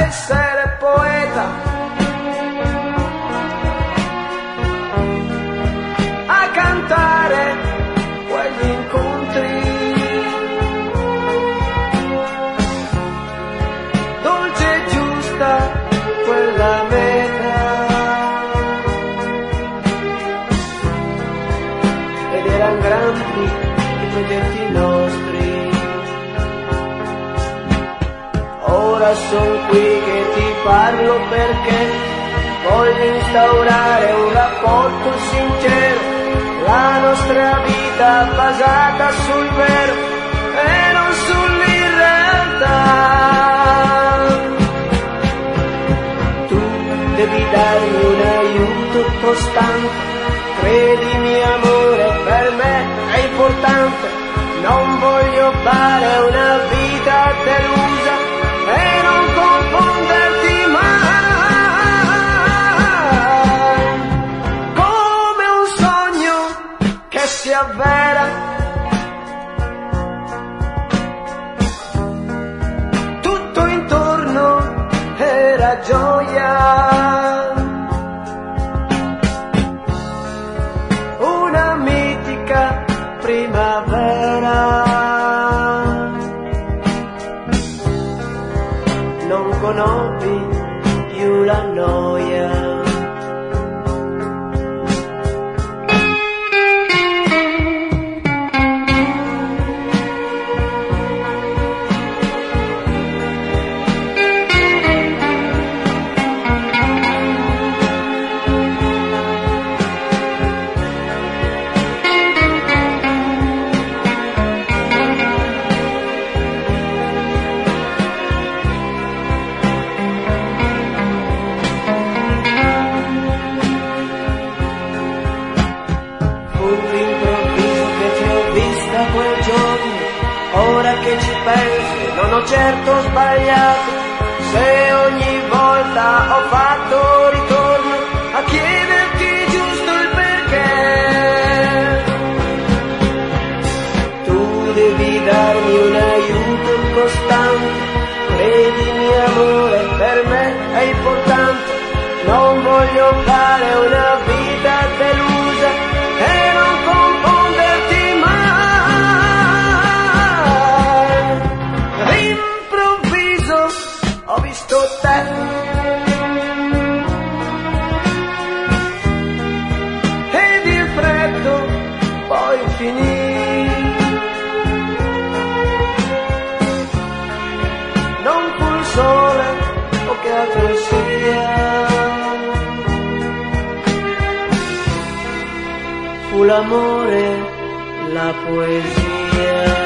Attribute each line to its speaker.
Speaker 1: essere poeta, a cantare quegli incontri, dolce e giusta quella meta, ed eran grandi i progetti nostri. Ora son qui che ti parlo perché voglio instaurare un rapporto sincero, la nostra vita basata sul vero e non sull'irrealtà. Tu devi darmi un aiuto costante, credimi amore, per me è importante, non voglio fare una vita delusa e non confonderti mai, come un sogno che si avvera, tutto intorno era gioia, una mitica primavera. Non conobbi più la noia. Ora che ci penso non ho certo sbagliato, se ogni volta ho fatto ritorno a chiederti giusto il perché. Tu devi darmi un aiuto costante, credimi amore, per me è importante, non voglio fare una vita delusa e non confonderti mai. Ho visto te ed il freddo poi finì, non fu il sole o che altro sia, fu l'amore, la poesia.